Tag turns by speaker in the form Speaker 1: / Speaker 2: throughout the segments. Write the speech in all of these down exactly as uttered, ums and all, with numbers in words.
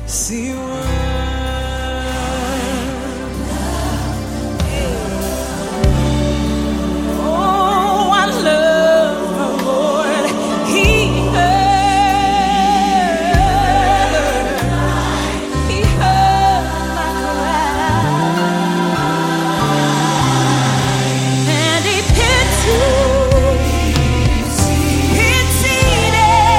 Speaker 1: See what? Oh, I love the Lord. He heard, He heard my cry, and He pitied, pitied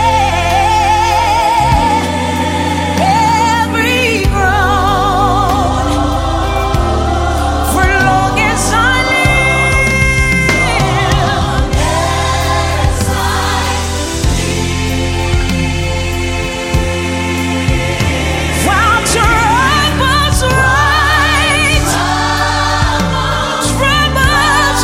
Speaker 1: every groan. For long as I while troubles rise, troubles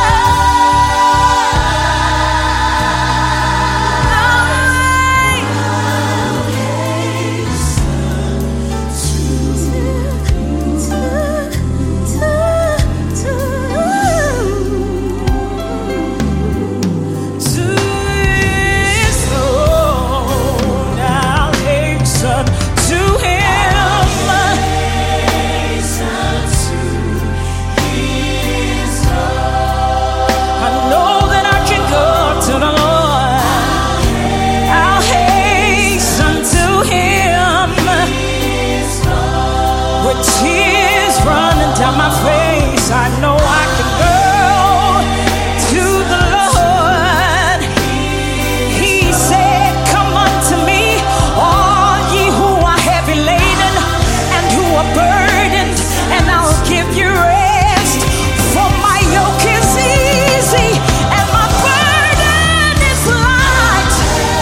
Speaker 1: rise, to His throne I'll hasten to Him. I know that I can go to the Lord. I'll hasten to Him with tears running down my face. I know I can go to the Lord. He said, "Come unto me, all ye who are heavy laden and who are burdened, and I'll give you rest. For my yoke is easy and my burden is light."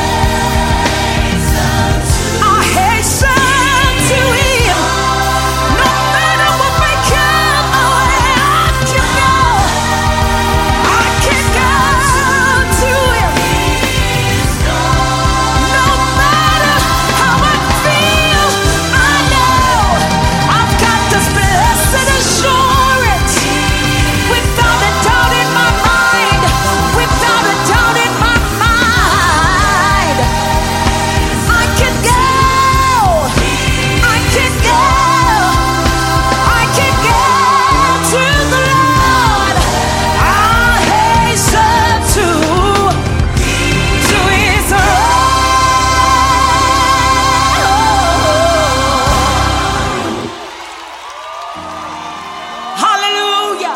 Speaker 1: I hasten to Him, no matter what may come my way. I can go, I can go to Him, no matter how I feel. I know I've got this blessed assurance, without a doubt in my mind, without a doubt in my mind. I can go, I can go, I can go to the Lord. I hasten to, to His throne. Hallelujah.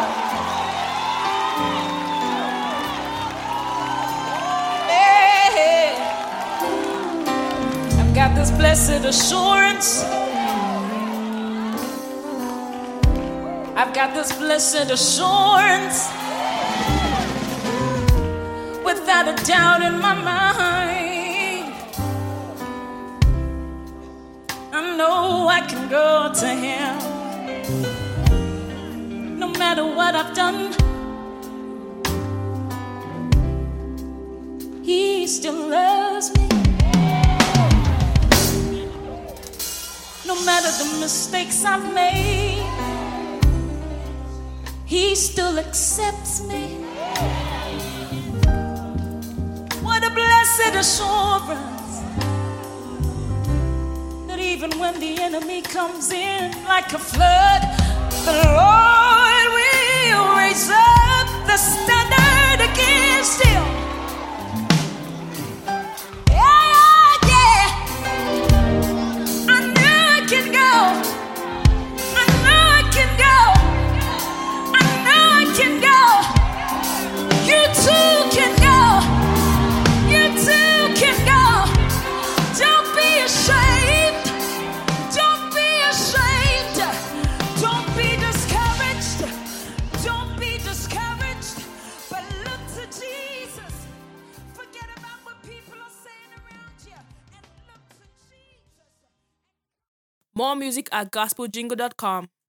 Speaker 1: Hey, I've got this blessed assurance. I've got this blessed assurance, without a doubt in my mind. I know I can go to Him, no matter what I've done. He still loves me, no matter the mistakes I've made. He still accepts me. What a blessed assurance, that even when the enemy comes in like a flood, the Lord will raise up the standard against him. Yeah, yeah. I know I can go. I know I can go. I know I can go. You too can go. You too can go. Don't be ashamed. Don't be ashamed. Don't be discouraged. Don't be discouraged. But look to Jesus. Forget about what people are saying around you, and look to Jesus.
Speaker 2: More music at gospel jingle dot com.